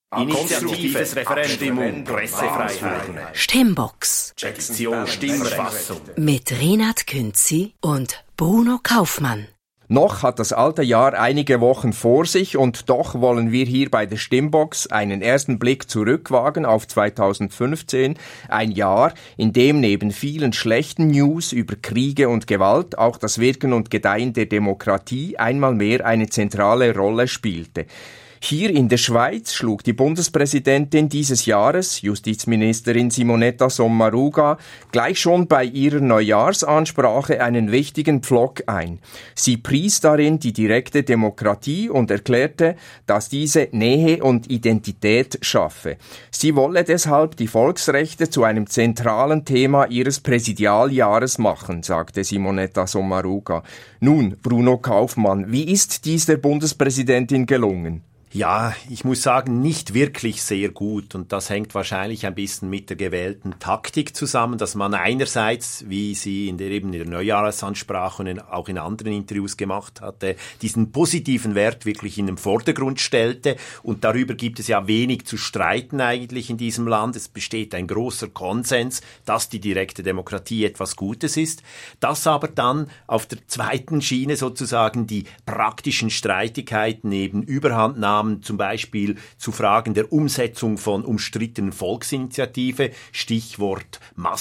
Konstruktives Referendum, Pressefreiheit. Stimmbox. Petition, Stimmverfassung. Mit Renat Künzi und Bruno Kaufmann. Noch hat das alte Jahr einige Wochen vor sich und doch wollen wir hier bei der Stimmbox einen ersten Blick zurückwagen auf 2015, ein Jahr, in dem neben vielen schlechten News über Kriege und Gewalt auch das Wirken und Gedeihen der Demokratie einmal mehr eine zentrale Rolle spielte. Hier in der Schweiz schlug die Bundespräsidentin dieses Jahres, Justizministerin Simonetta Sommaruga, gleich schon bei ihrer Neujahrsansprache einen wichtigen Pflock ein. Sie pries darin die direkte Demokratie und erklärte, dass diese Nähe und Identität schaffe. Sie wolle deshalb die Volksrechte zu einem zentralen Thema ihres Präsidialjahres machen, sagte Simonetta Sommaruga. Nun, Bruno Kaufmann, wie ist dies der Bundespräsidentin gelungen? Ja, ich muss sagen, nicht wirklich sehr gut. Und das hängt wahrscheinlich ein bisschen mit der gewählten Taktik zusammen, dass man einerseits, wie sie in der Neujahrsansprache und auch in anderen Interviews gemacht hatte, diesen positiven Wert wirklich in den Vordergrund stellte. Und darüber gibt es ja wenig zu streiten eigentlich in diesem Land. Es besteht ein großer Konsens, dass die direkte Demokratie etwas Gutes ist. Dass aber dann auf der zweiten Schiene sozusagen die praktischen Streitigkeiten eben überhand nahmen, zum Beispiel zu Fragen der Umsetzung von umstrittenen Volksinitiative, Stichwort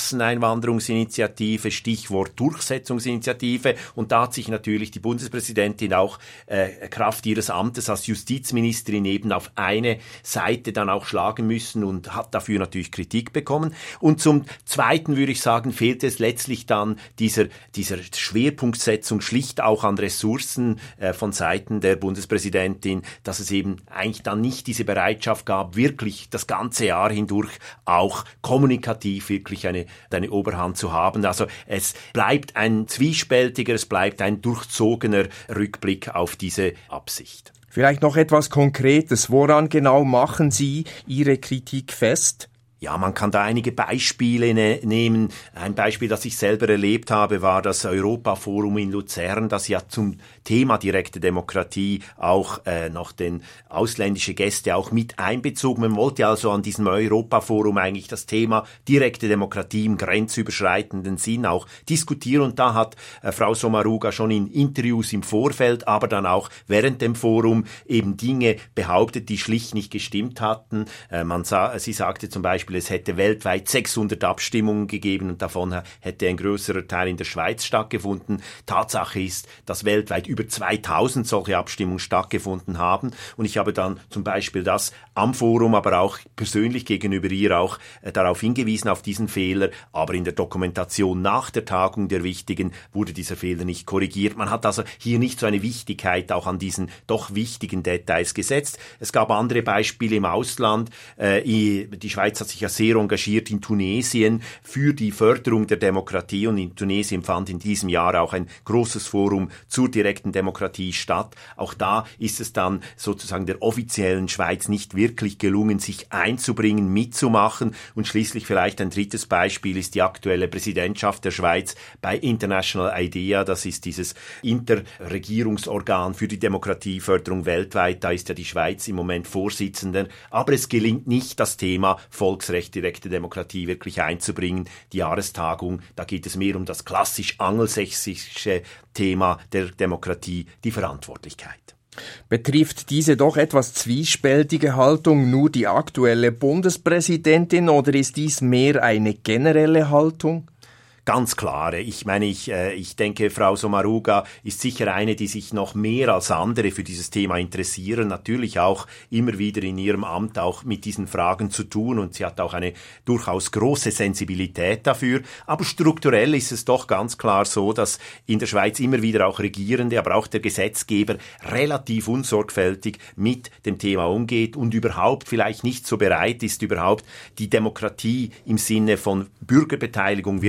Masseneinwanderungsinitiative, Stichwort Durchsetzungsinitiative. Und da hat sich natürlich die Bundespräsidentin auch Kraft ihres Amtes als Justizministerin eben auf eine Seite dann auch schlagen müssen und hat dafür natürlich Kritik bekommen. Und zum Zweiten würde ich sagen, fehlt es letztlich dann dieser Schwerpunktsetzung schlicht auch an Ressourcen von Seiten der Bundespräsidentin, dass es eben eigentlich dann nicht diese Bereitschaft gab, wirklich das ganze Jahr hindurch auch kommunikativ wirklich eine Oberhand zu haben. Also es bleibt ein zwiespältiger, es bleibt ein durchzogener Rückblick auf diese Absicht. Vielleicht noch etwas Konkretes. Woran genau machen Sie Ihre Kritik fest? Ja, man kann da einige Beispiele nehmen. Ein Beispiel, das ich selber erlebt habe, war das Europaforum in Luzern, das ja zum Thema direkte Demokratie auch noch den ausländische Gäste auch mit einbezog. Man wollte also an diesem Europaforum eigentlich das Thema direkte Demokratie im grenzüberschreitenden Sinn auch diskutieren. Und da hat Frau Sommaruga schon in Interviews im Vorfeld, aber dann auch während dem Forum eben Dinge behauptet, die schlicht nicht gestimmt hatten. Sie sagte zum Beispiel, es hätte weltweit 600 Abstimmungen gegeben und davon hätte ein größerer Teil in der Schweiz stattgefunden. Tatsache ist, dass weltweit über 2000 solche Abstimmungen stattgefunden haben. Und ich habe dann zum Beispiel das am Forum, aber auch persönlich gegenüber ihr auch darauf hingewiesen, auf diesen Fehler. Aber in der Dokumentation nach der Tagung der Wichtigen wurde dieser Fehler nicht korrigiert. Man hat also hier nicht so eine Wichtigkeit auch an diesen doch wichtigen Details gesetzt. Es gab andere Beispiele im Ausland. Die Schweiz hat sich ja sehr engagiert in Tunesien für die Förderung der Demokratie und in Tunesien fand in diesem Jahr auch ein großes Forum zur direkten Demokratie statt. Auch da ist es dann sozusagen der offiziellen Schweiz nicht wirklich gelungen, sich einzubringen, mitzumachen und schließlich vielleicht ein drittes Beispiel ist die aktuelle Präsidentschaft der Schweiz bei International IDEA, das ist dieses Interregierungsorgan für die Demokratieförderung weltweit, da ist ja die Schweiz im Moment Vorsitzender, aber es gelingt nicht, das Thema Volksrecht, direkte Demokratie wirklich einzubringen. Die Jahrestagung, da geht es mehr um das klassisch angelsächsische Thema der Demokratie, die Verantwortlichkeit. Betrifft diese doch etwas zwiespältige Haltung nur die aktuelle Bundespräsidentin oder ist dies mehr eine generelle Haltung? Ganz klare. Ich meine, ich denke, Frau Sommaruga ist sicher eine, die sich noch mehr als andere für dieses Thema interessieren. Natürlich auch immer wieder in ihrem Amt auch mit diesen Fragen zu tun und sie hat auch eine durchaus große Sensibilität dafür. Aber strukturell ist es doch ganz klar so, dass in der Schweiz immer wieder auch Regierende, aber auch der Gesetzgeber relativ unsorgfältig mit dem Thema umgeht und überhaupt vielleicht nicht so bereit ist, überhaupt die Demokratie im Sinne von Bürgerbeteiligung wirklich zu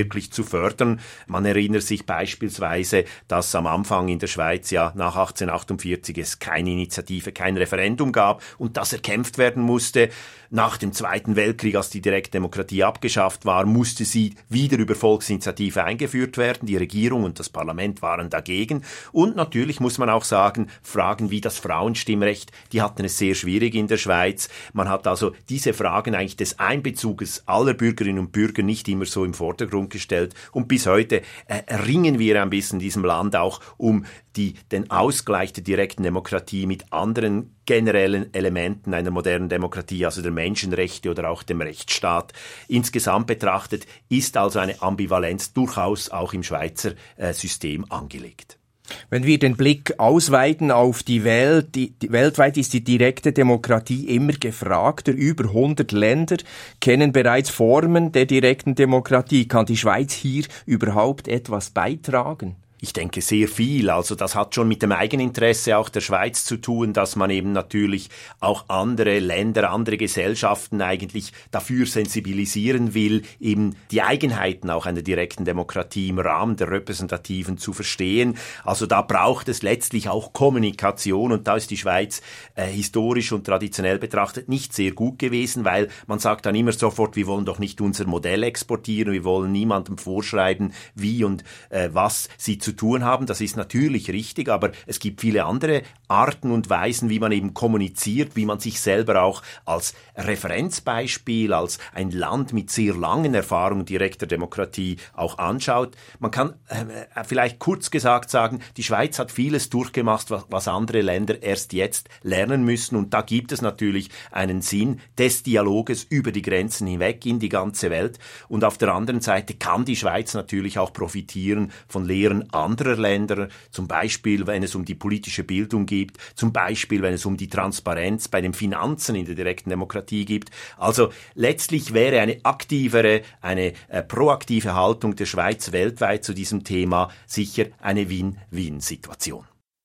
fördern. Man erinnert sich beispielsweise, dass am Anfang in der Schweiz ja nach 1848 es keine Initiative, kein Referendum gab und das erkämpft werden musste. Nach dem Zweiten Weltkrieg, als die Direktdemokratie abgeschafft war, musste sie wieder über Volksinitiative eingeführt werden. Die Regierung und das Parlament waren dagegen. Und natürlich muss man auch sagen, Fragen wie das Frauenstimmrecht, die hatten es sehr schwierig in der Schweiz. Man hat also diese Fragen eigentlich des Einbezuges aller Bürgerinnen und Bürger nicht immer so im Vordergrund gestellt. Und bis heute ringen wir ein bisschen in diesem Land auch um den Ausgleich der direkten Demokratie mit anderen generellen Elementen einer modernen Demokratie, also der Menschenrechte oder auch dem Rechtsstaat. Insgesamt betrachtet ist also eine Ambivalenz durchaus auch im Schweizer System angelegt. Wenn wir den Blick ausweiten auf die Welt, weltweit ist die direkte Demokratie immer gefragter. Über 100 Länder kennen bereits Formen der direkten Demokratie. Kann die Schweiz hier überhaupt etwas beitragen? Ich denke sehr viel. Also das hat schon mit dem Eigeninteresse auch der Schweiz zu tun, dass man eben natürlich auch andere Länder, andere Gesellschaften eigentlich dafür sensibilisieren will, eben die Eigenheiten auch einer direkten Demokratie im Rahmen der Repräsentativen zu verstehen. Also da braucht es letztlich auch Kommunikation und da ist die Schweiz historisch und traditionell betrachtet nicht sehr gut gewesen, weil man sagt dann immer sofort, wir wollen doch nicht unser Modell exportieren, wir wollen niemandem vorschreiben, wie und was sie zu tun haben. Das ist natürlich richtig, aber es gibt viele andere Arten und Weisen, wie man eben kommuniziert, wie man sich selber auch als Referenzbeispiel, als ein Land mit sehr langen Erfahrungen direkter Demokratie auch anschaut. Man kann vielleicht kurz gesagt sagen, die Schweiz hat vieles durchgemacht, was andere Länder erst jetzt lernen müssen und da gibt es natürlich einen Sinn des Dialoges über die Grenzen hinweg in die ganze Welt und auf der anderen Seite kann die Schweiz natürlich auch profitieren von Lehren anderer Länder, zum Beispiel, wenn es um die politische Bildung geht, zum Beispiel, wenn es um die Transparenz bei den Finanzen in der direkten Demokratie geht. Also letztlich wäre eine aktivere, eine proaktive Haltung der Schweiz weltweit zu diesem Thema sicher eine Win-Win-Situation.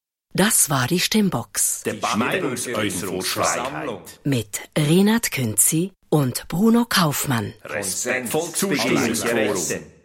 Das war die Stimmbox. Der Meinungsäußerungsfreiheit. Mit Renat Künzi und Bruno Kaufmann. Respektvoll Zustimmungsforum.